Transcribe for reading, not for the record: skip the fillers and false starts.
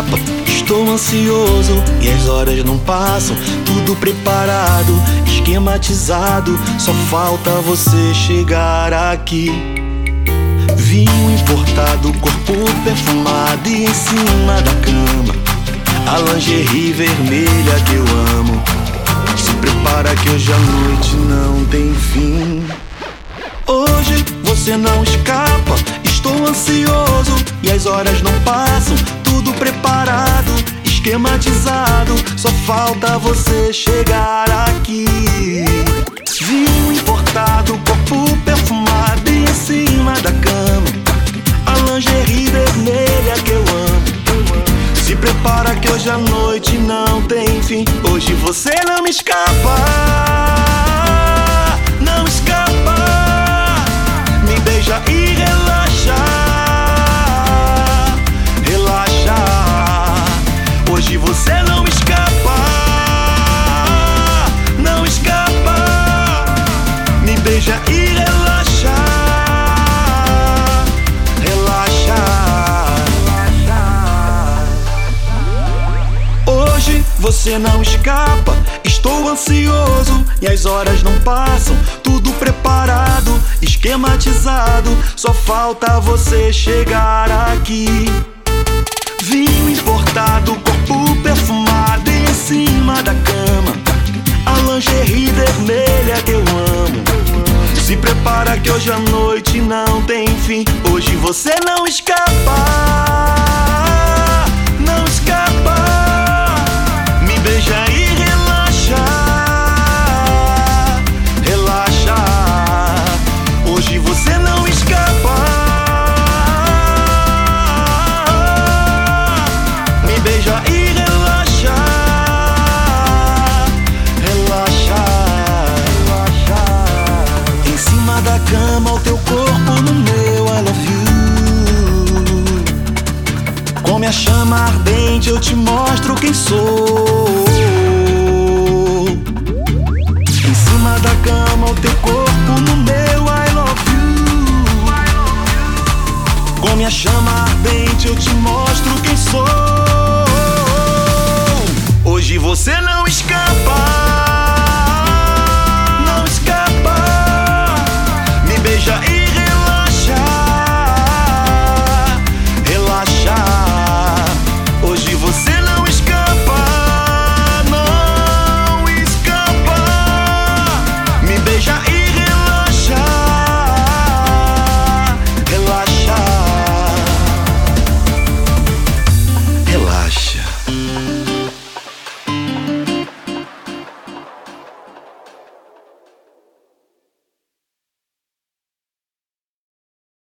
escapa. Estou ansioso e as horas não passam. Tudo preparado, esquematizado. Só falta você chegar aqui. Vinho importado, corpo perfumado e em cima da cama a lingerie vermelha que eu amo. Se prepara que hoje a noite não tem fim. Hoje você não escapa. Estou ansioso e as horas não passam. Tudo preparado, esquematizado. Só falta você chegar aqui. Vinho importado, corpo perfumado e em cima da cama a lingerie vermelha que eu amo. Se prepara que hoje a noite não tem fim. Hoje você não me escapa. Não escapa. Me beija e relaxa. Relaxa. Hoje você não me escapa. Não escapa. Me beija e relaxa. Relaxa. Hoje você não escapa. Estou ansioso e as horas não passam. Tudo preparado, esquematizado. Só falta você chegar aqui. Vinho importado, corpo perfumado e em cima da cama a lingerie vermelha que eu amo. Se prepara que hoje a noite não tem fim. Hoje você não escapa. Não escapa. Me beija e relaxa. Relaxa. Hoje você não escapa. Me beija e relaxa. Relaxa. Relaxa. Em cima da cama o teu corpo no meu I love you. Com minha chama ardente eu te mostro quem sou. Em cima da cama o teu corpo no meu I love you. Com minha chama ardente eu te mostro quem sou.